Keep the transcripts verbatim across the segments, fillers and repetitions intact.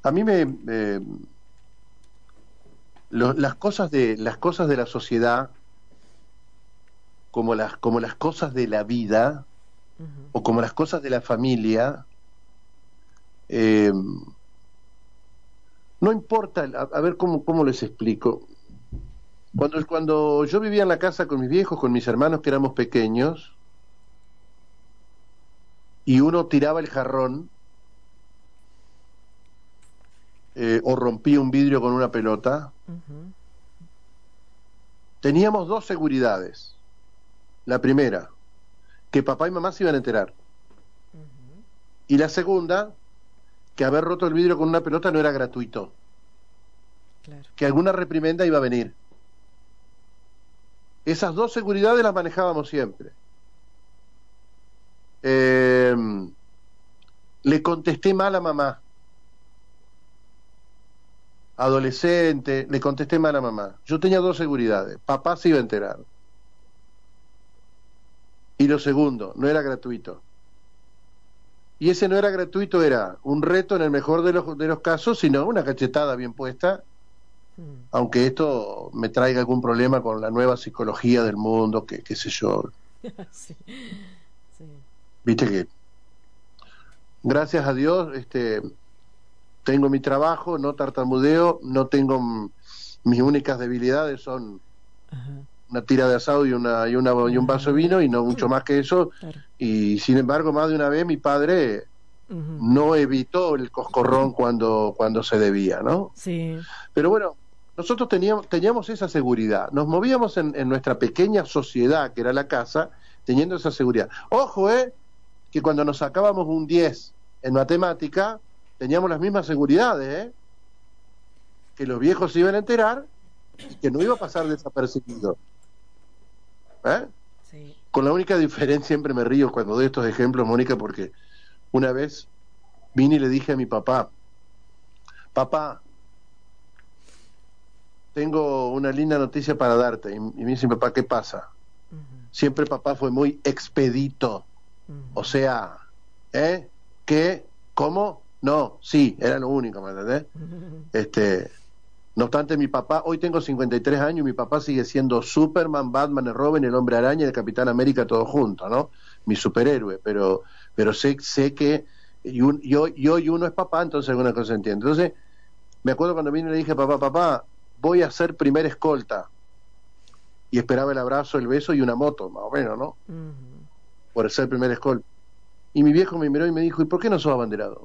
A mí me... Eh, lo, las cosas de las cosas de la sociedad, como las, como las cosas de la vida, Ujú. o como las cosas de la familia, eh, no importa, a, a ver cómo, cómo les explico. Cuando, cuando yo vivía en la casa con mis viejos, con mis hermanos que éramos pequeños, y uno tiraba el jarrón, eh, o rompía un vidrio con una pelota, Ujú. teníamos dos seguridades. La primera, que papá y mamá se iban a enterar. Ujú. Y la segunda, que haber roto el vidrio con una pelota no era gratuito, Claro. que alguna reprimenda iba a venir. Esas dos seguridades las manejábamos siempre. Eh, le contesté mal a mamá, adolescente, le contesté mal a mamá. Yo tenía dos seguridades. Papá se iba a enterar. Y lo segundo, no era gratuito. Y ese no era gratuito, era un reto en el mejor de los, de los casos, sino una cachetada bien puesta, Mm. aunque esto me traiga algún problema con la nueva psicología del mundo, que qué sé yo. Sí, sí. Viste que, gracias a Dios, este, tengo mi trabajo, no tartamudeo, no tengo, mm, mis únicas debilidades son Ajá. una tira de asado y, una, y, una, y un vaso de Ajá. vino, y no mucho más que eso. Claro. Y sin embargo, más de una vez mi padre Ujú. no evitó el coscorrón cuando, cuando se debía, ¿no? Sí. Pero bueno, nosotros teníamos, teníamos esa seguridad, nos movíamos en, en nuestra pequeña sociedad, que era la casa, teniendo esa seguridad. Ojo, ¿eh? Que cuando nos sacábamos un diez en matemática, teníamos las mismas seguridades, ¿eh? Que los viejos se iban a enterar y que no iba a pasar desapercibido, ¿eh? Sí. Con la única diferencia, siempre me río cuando doy estos ejemplos, Mónica, porque una vez vine y le dije a mi papá, papá, tengo una linda noticia para darte. Y, y me dice, papá, ¿qué pasa? Ujú. Siempre papá fue muy expedito, o Ujú. sea, ¿eh? ¿Qué? ¿Cómo? No, sí, era lo único, ¿me entendés? Ujú. Este, no obstante, mi papá, hoy tengo cincuenta y tres años, y mi papá sigue siendo Superman, Batman, el Robin, el Hombre Araña y el Capitán América, todo junto, ¿no? Mi superhéroe, pero, pero sé, sé que y un, yo, yo y uno es papá, entonces alguna cosa entiendo. Entonces, me acuerdo cuando vine y le dije, papá, papá, voy a ser primer escolta, y esperaba el abrazo, el beso y una moto, más o menos, ¿no? Ujú. Por ser primer escolta. Y mi viejo me miró y me dijo, ¿y por qué no sos abanderado?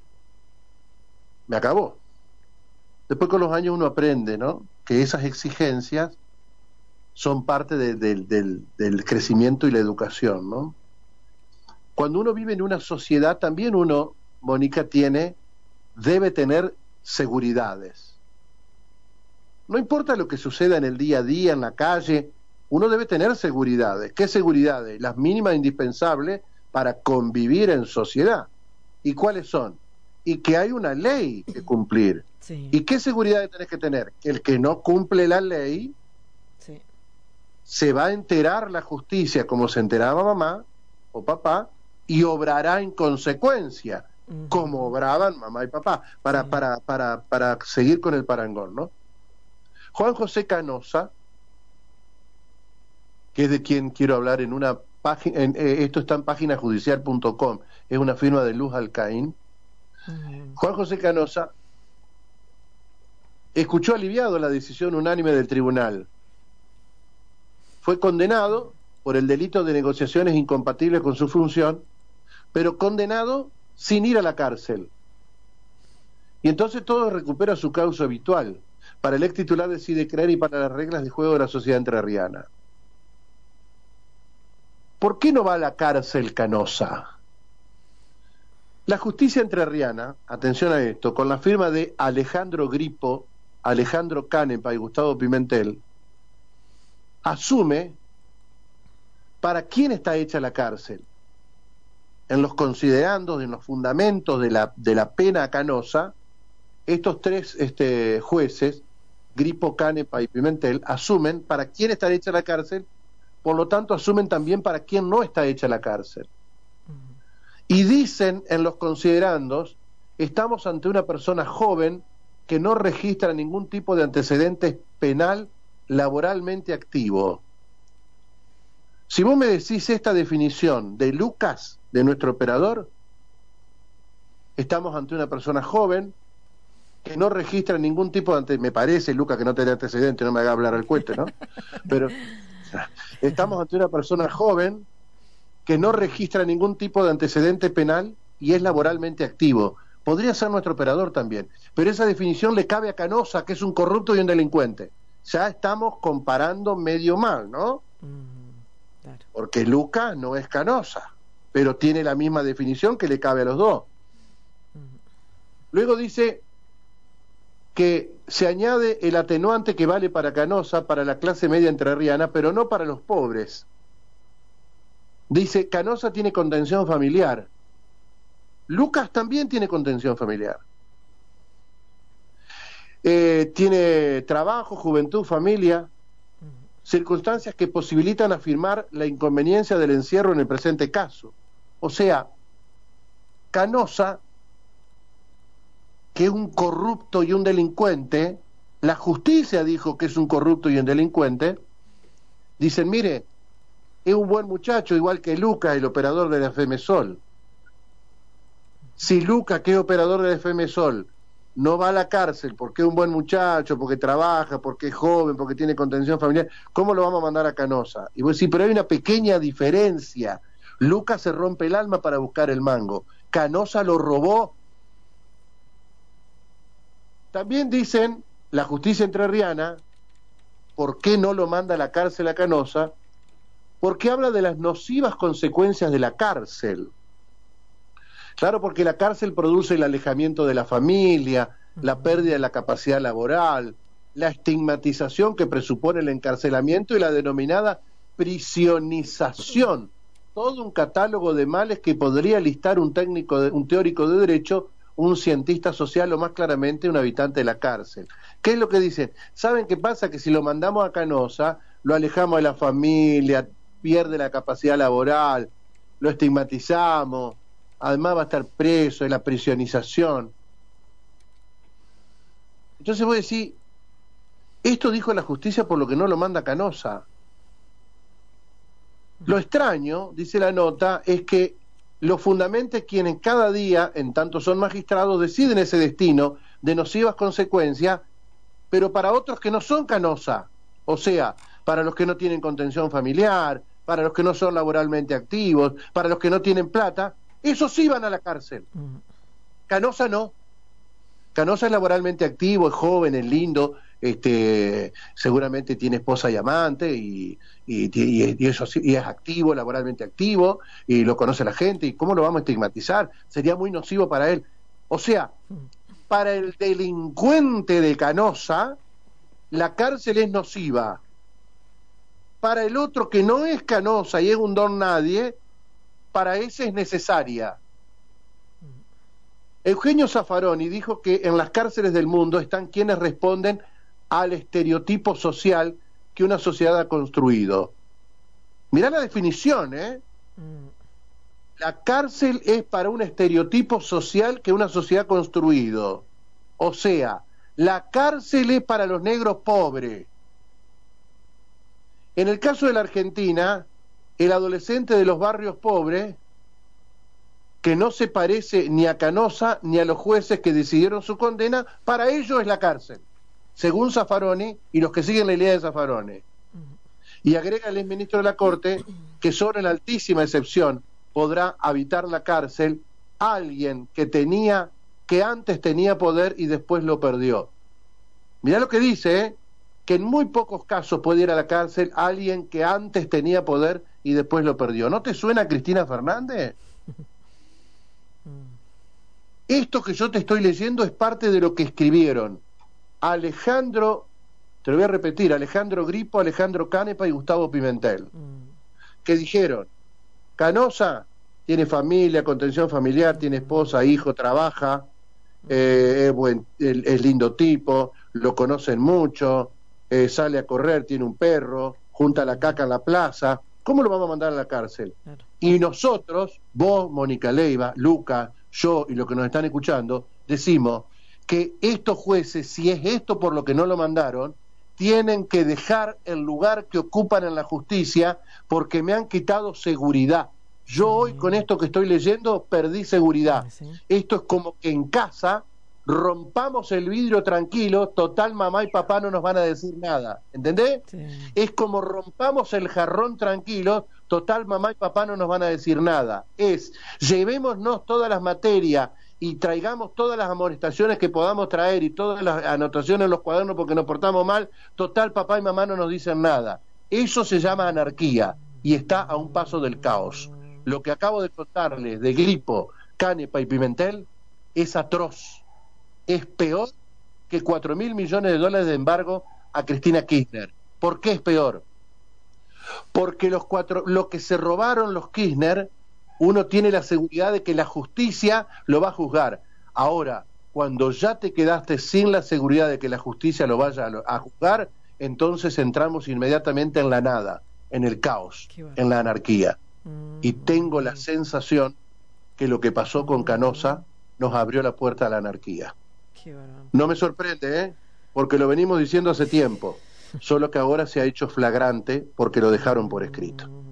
Me acabó. Después con los años uno aprende, ¿no? Que esas exigencias son parte de, de, del, del crecimiento y la educación, ¿no? Cuando uno vive en una sociedad, también uno, Mónica, tiene, debe tener seguridades. No importa lo que suceda en el día a día, en la calle, uno debe tener seguridades. ¿Qué seguridades? Las mínimas indispensables para convivir en sociedad. ¿Y cuáles son? Y que hay una ley que cumplir. Sí. ¿Y qué seguridad tenés que tener? Que el que no cumple la ley Sí. se va a enterar la justicia como se enteraba mamá o papá y obrará en consecuencia como Ujú. obraban mamá y papá para, Sí. para, para, para seguir con el parangón, ¿no? Juan José Canosa, que es de quien quiero hablar en una página, en, eh, esto está en página judicial punto com, es una firma de Luz Alcaín. Ujú. Juan José Canosa escuchó aliviado la decisión unánime del tribunal. Fue condenado por el delito de negociaciones incompatibles con su función, pero condenado sin ir a la cárcel. Y entonces todo recupera su causa habitual. Para el ex titular decide creer y para las reglas de juego de la sociedad entrerriana. ¿Por qué no va a la cárcel Canosa? La justicia entrerriana, atención a esto, con la firma de Alejandro Gripo, Alejandro Canepa y Gustavo Pimentel, asume para quién está hecha la cárcel. En los considerandos, en los fundamentos de la, de la pena Canosa, estos tres este, jueces, Gripo, Canepa y Pimentel, asumen para quién está hecha la cárcel, por lo tanto asumen también para quién no está hecha la cárcel. Ujú. Y dicen en los considerandos estamos ante una persona joven que no registra ningún tipo de antecedentes penal laboralmente activo. Si vos me decís esta definición de Lucas, de nuestro operador, estamos ante una persona joven que no registra ningún tipo de antecedentes, me parece, Lucas, que no tiene antecedentes, no me haga hablar al cuete, ¿no? Pero estamos ante una persona joven que no registra ningún tipo de antecedente penal y es laboralmente activo. Podría ser nuestro operador también, pero esa definición le cabe a Canosa, que es un corrupto y un delincuente. Ya estamos comparando medio mal, ¿no? Mm, claro. Porque Lucas no es Canosa, pero tiene la misma definición que le cabe a los dos. Mm. Luego dice que se añade el atenuante que vale para Canosa, para la clase media entrerriana, pero no para los pobres. Dice, Canosa tiene contención familiar. Lucas también tiene contención familiar. Eh, tiene trabajo, juventud, familia, circunstancias que posibilitan afirmar la inconveniencia del encierro en el presente caso. O sea, Canosa, que es un corrupto y un delincuente, la justicia dijo que es un corrupto y un delincuente, dicen, mire, es un buen muchacho, igual que Lucas, el operador de la FEMESOL. Si Lucas, que es operador de la FEMESOL, no va a la cárcel porque es un buen muchacho, porque trabaja, porque es joven, porque tiene contención familiar, ¿cómo lo vamos a mandar a Canosa? Y vos decís, pero hay una pequeña diferencia. Lucas se rompe el alma para buscar el mango. Canosa lo robó. También dicen, la justicia entrerriana, ¿por qué no lo manda a la cárcel a Canosa? Porque habla de las nocivas consecuencias de la cárcel. Claro, porque la cárcel produce el alejamiento de la familia, la pérdida de la capacidad laboral, la estigmatización que presupone el encarcelamiento y la denominada prisionización. Todo un catálogo de males que podría listar un técnico, de, un teórico de derecho, un cientista social o más claramente un habitante de la cárcel. ¿Qué es lo que dicen? ¿Saben qué pasa? Que si lo mandamos a Canosa, lo alejamos de la familia, pierde la capacidad laboral, lo estigmatizamos, además va a estar preso, de la prisionización. Entonces voy a decir, esto dijo la justicia por lo que no lo manda Canosa. Lo extraño, dice la nota, es que lo fundamente quienes cada día, en tanto son magistrados, deciden ese destino de nocivas consecuencias, pero para otros que no son Canosa, o sea, para los que no tienen contención familiar, para los que no son laboralmente activos, para los que no tienen plata, esos sí van a la cárcel. Canosa no. Canosa es laboralmente activo, es joven, es lindo, este, seguramente tiene esposa y amante, y, y, y, y eso sí, y es activo, laboralmente activo, y lo conoce la gente, y ¿cómo lo vamos a estigmatizar? Sería muy nocivo para él. O sea, para el delincuente de Canosa, la cárcel es nociva. Para el otro que no es Canosa y es un don nadie, para ese es necesaria. Eugenio Zaffaroni dijo que en las cárceles del mundo están quienes responden al estereotipo social que una sociedad ha construido. Mirá la definición, ¿eh? La cárcel es para un estereotipo social que una sociedad ha construido. O sea, la cárcel es para los negros pobres. En el caso de la Argentina, el adolescente de los barrios pobres, que no se parece ni a Canosa ni a los jueces que decidieron su condena, para ellos es la cárcel, según Zaffaroni y los que siguen la idea de Zaffaroni. Y agrega el exministro de la Corte que sobre la altísima excepción podrá habitar la cárcel alguien que tenía, que antes tenía poder y después lo perdió. Mirá lo que dice, ¿eh? Que en muy pocos casos puede ir a la cárcel alguien que antes tenía poder y después lo perdió. ¿No te suena a Cristina Fernández? Esto que yo te estoy leyendo es parte de lo que escribieron Alejandro, te lo voy a repetir, Alejandro Gripo, Alejandro Canepa y Gustavo Pimentel, mm. que dijeron, Canosa tiene familia, contención familiar, tiene esposa, hijo, trabaja, eh, es, buen, es, es lindo tipo, lo conocen mucho, eh, sale a correr, tiene un perro, junta la caca en la plaza, ¿cómo lo vamos a mandar a la cárcel? Claro. Y nosotros, vos, Mónica Leiva, Lucas, yo y los que nos están escuchando, decimos que estos jueces, si es esto por lo que no lo mandaron, tienen que dejar el lugar que ocupan en la justicia porque me han quitado seguridad. Yo Sí. hoy con esto que estoy leyendo perdí seguridad. Sí. Esto es como que en casa rompamos el vidrio tranquilo, total mamá y papá no nos van a decir nada, ¿entendés? Sí. Es como rompamos el jarrón tranquilo, total mamá y papá no nos van a decir nada. Es, llevémonos todas las materias y traigamos todas las amonestaciones que podamos traer y todas las anotaciones en los cuadernos porque nos portamos mal, total papá y mamá no nos dicen nada. Eso se llama anarquía y está a un paso del caos. Lo que acabo de contarles de Grippo, Canepa y Pimentel es atroz. Es peor que cuatro mil millones de dólares de embargo a Cristina Kirchner. ¿Por qué es peor? Porque los cuatro, lo que se robaron los Kirchner, uno tiene la seguridad de que la justicia lo va a juzgar. Ahora, cuando ya te quedaste sin la seguridad de que la justicia lo vaya a, a juzgar, entonces entramos inmediatamente en la nada, en el caos, en la anarquía. Y tengo la sensación que lo que pasó con Canosa nos abrió la puerta a la anarquía. No me sorprende, ¿eh? Porque lo venimos diciendo hace tiempo, solo que ahora se ha hecho flagrante porque lo dejaron por escrito.